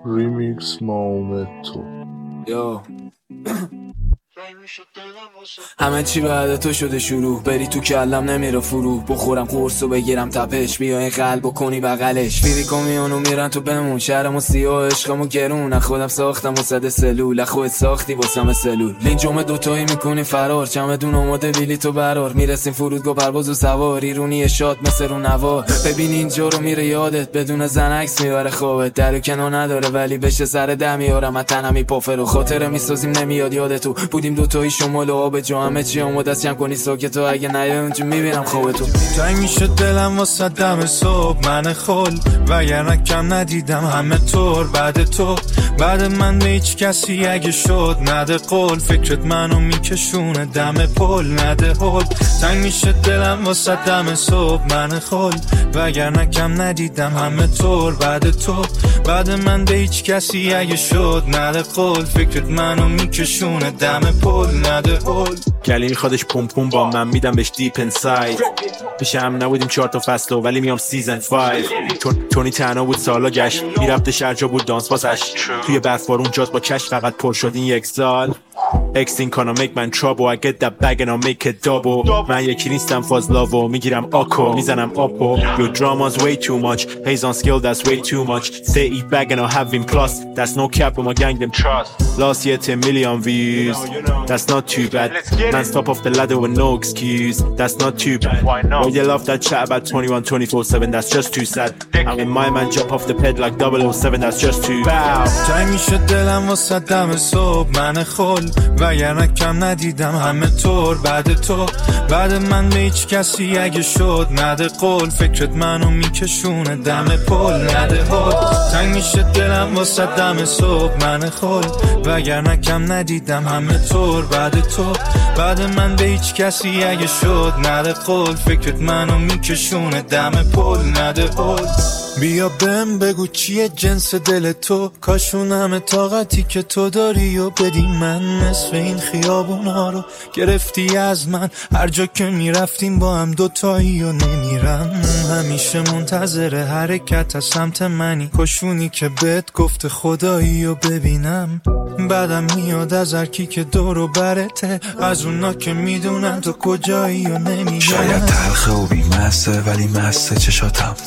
ریمیکس مامتو. یا همه چی بعد تو شده شروع، بری تو کلم نمیره فرو، بخورم قرص و بگیرم تپش، بیا این قلب و کنی بغلش، فیریکو میانو میرن تو بمون، شهرمو سیاه عشقمو گرون، خودم ساختم وسط سلول، خودت ساختی واسم سلول، لین جمعه دوتایی میکنی فرار، چمدون آماده بیلی تو برار، میرسیم فرودگاه پرواز و سوار، ایرونی شاد مثل رو نوار، ببین اینجا رو میره یادت، بدون زن عکس میبره خوابت، در و کنار نداره ولی بشه سر ده میارم تنمی پافر و خاطره میسازیم نمیاد یادتو، بودیم دوتایی شمال و آب جو، همه چی آماده است جمع کنی ساکتو، اگه نیای اونجا میبینم خوابتو، تنگ میشه دلم واسه دم صبح من خل، وگرنه کم ندیدم همه طور بعد تو، بعد من به هیچ کسی اگه شد نده قول، فکرت منو میکشونه دم پل نده هل، تنگ میشه دلم واسه دم صبح من خل، وگرنه کم ندیدم همه طور بعد تو، بعد من به هیچ کسی اگه شد نده قول، فکرت منو میکشونه دم پل نده هل. گلی میخوادش پوم پوم با من میدم بهش دیپ انساید، پیش هم نبودیم 4 تا فصل ولی میام سیزن 5، تونی تنها بود سالا گشت، میرفته شرجا بود دانس باسش، توی بفبار اونجاست با کش فقط پر شد این یک سال، Xing کنم make man trouble I get that bag and I'll make it double، من یکی نیستم فازلاو میگیرم آکو میزنم آپو، your drama's way too much pays on skill that's way too much, say eat bag and I'll have him plus, that's no cap with my gang them trust, last year 10 million views, that's not too bad, man's top off the ladder with no excuse, that's not too bad, well you love that chat about 21 24/7 that's just too sad, I'm in my man jump off the ped like 007 that's just too bad. تنگ میشه دلم واسه دم صبح من خل، وگرنه کم ندیدم همه طور بعد تو، بعد من به هیچ کسی اگه شد نده قول، فکرت منو میکشونه دم پل نده هل، تنگ میشه دلم واسه دم صبح من خل، وگرنه کم ندیدم همه طور بعد تو، بعد من به هیچ کسی اگه شد نده قول، فکرت منو میکشونه دم پل نده هل. بیا بهم بگو چیه جنس دل تو، کاشون همه طاقتی که تو داری و بدی من، نصف این خیابونا رو گرفتی از من، هر جا که میرفتیم با هم دوتایی و نمیرم، همیشه منتظر حرکت از سمت منی، کاشونی که بهت گفته خدایی و ببینم، بعدم میاد از هرکی که دور و برته، از اونا که میدونن تو کجایی و نمیدونم، شاید تلخه و بیمسته ولی مسته چشاتم،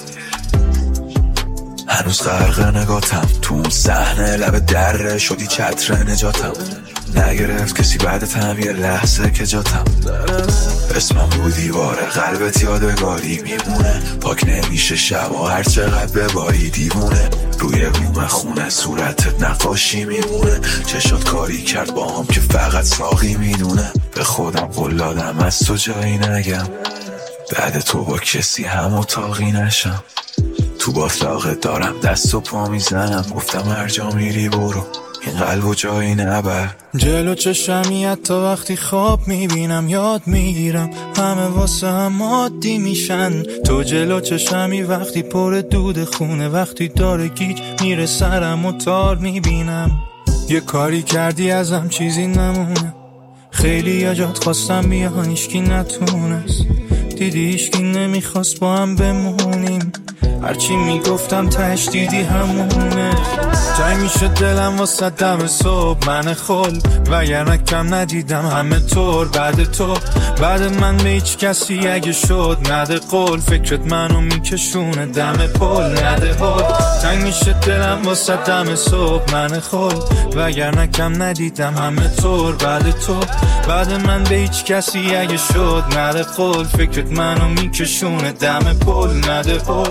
هنوز غرق نگاتم تو اون صحنه، لب دره شدی چتر نجاتم، نگرفت کسی بعدتم یه لحظه که جاتم، اسمم رو دیواره قلبت یادگاری میمونه، پاک نمیشه شب و هر چقدر بباری دیوونه، روی بوم خونه صورتت نقاشی میمونه، چشات کاری کرد با هم که فقط ساقی میدونه، به خودم قول دادم از تو جایی نگم، بعد تو با کسی هم اتاقی نشم، تو باطلاقت دارم دست و پا میزنم، گفتم هر جا میری برو این قلب و جایی نبر، جلو چشمی حتی وقتی خواب میبینم یاد میگیرم، همه واسه هم عادی میشن، تو جلو چشمی وقتی پر دود خونه، وقتی داره گیج میره سرم و تار میبینم، یه کاری کردی ازم چیزی نمونه، خیلی یا جات خواستم بیان هیچکی نتونست، دیدی هیچکی نمیخواست با هم بمونیم، هرچی میگفتم تهش دیدی همونه، تنگ میشه دلم واسه دم صبح من خل، وگرنه کم ندیدم همه طور بعد تو، بعد من به هیچ کسی اگه شد نده قول، فکرت منو میکشونه دم پل نده هل، تنگ میشه دلم واسه دم صبح من خل، وگرنه کم ندیدم همه طور بعد تو، بعد من به هیچ کسی اگه شد نده قول، فکرت منو میکشونه دم پل نده هل.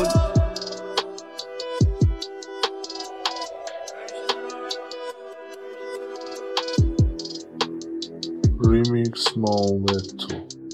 ریمیکس مامتو.